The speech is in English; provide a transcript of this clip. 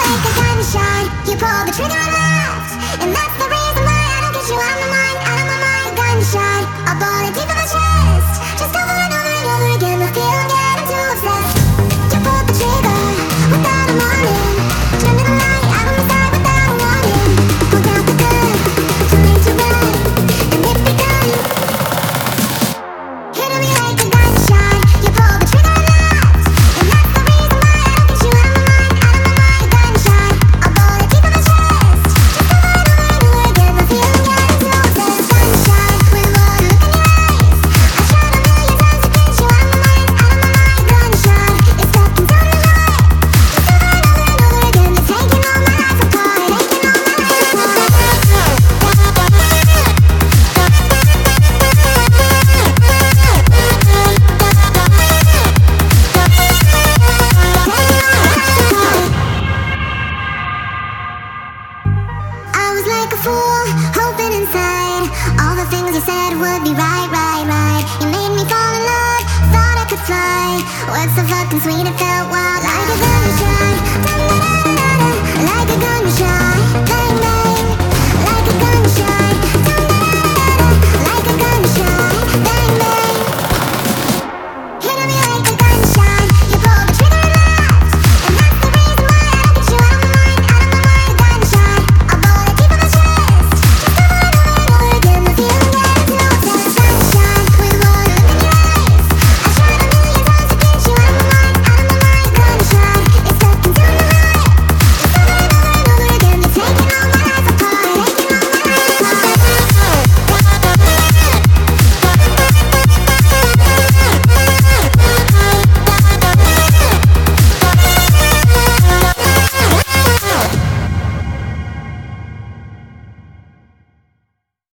like a gunshot. You pull the trigger and left, and that's the reason why I don't get you out of my mind, out of my mind. A gunshot, a bullet deep in my chest, just over and over and over again. I feel I'm getting too obsessed. You pulled the trigger without a warning, turned the light out of my sight without a warning. Pulled out the gun, too late to run, and it begun. Hitting me like a gunshot. You pulled the trigger and left, and that's the reason why I don't get you out of my mind, out of my mind. A gunshot, a bullet deep in my chest, just over and over and over again. I feel I'm getting too obsessed. Gunshot with one look in your eyes. I tried a million times to get you out of my mind, out of my mind. Gunshot, it's stuck inside my heart, just over and over and over again. You're taking all my life apart, taking all my life apart. I was like a fool, hoping inside all the things you said would be right, right, right. You made me fall in love, thought I could fly. Words so fucking sweet, it felt wild, like a gun.